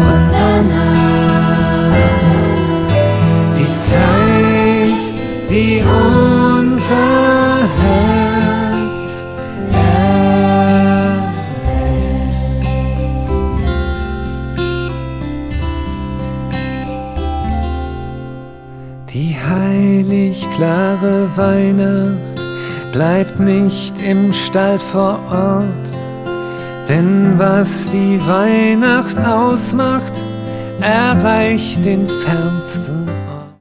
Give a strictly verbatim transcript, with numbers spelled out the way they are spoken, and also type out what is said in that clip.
Die Zeit, die unser Herz erhält. Die heilig klare Weihnacht bleibt nicht im Stall vor Ort, denn was die Weihnacht ausmacht, erreicht den fernsten